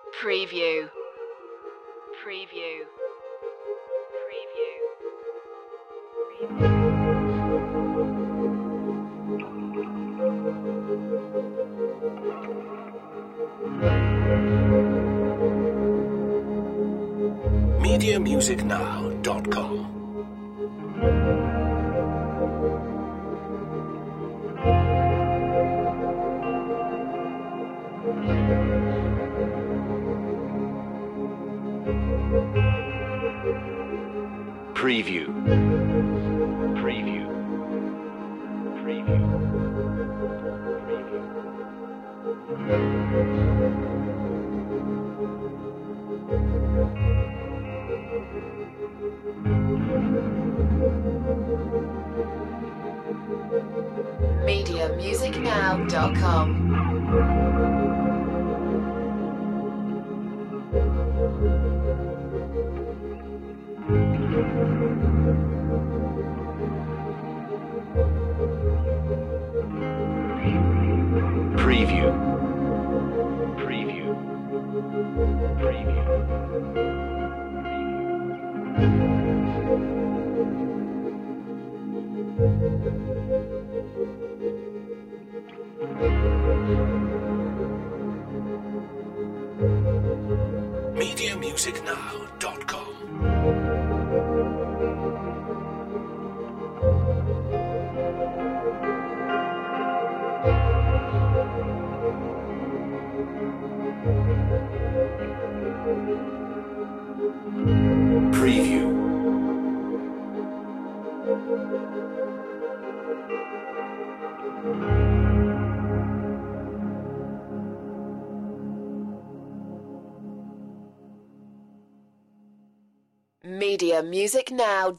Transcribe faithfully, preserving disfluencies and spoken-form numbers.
Preview. Preview. Preview. media music now dot com. Preview. Preview. Preview. media music now dot com. Preview. Preview. Preview. media music now dot com. Preview. media music now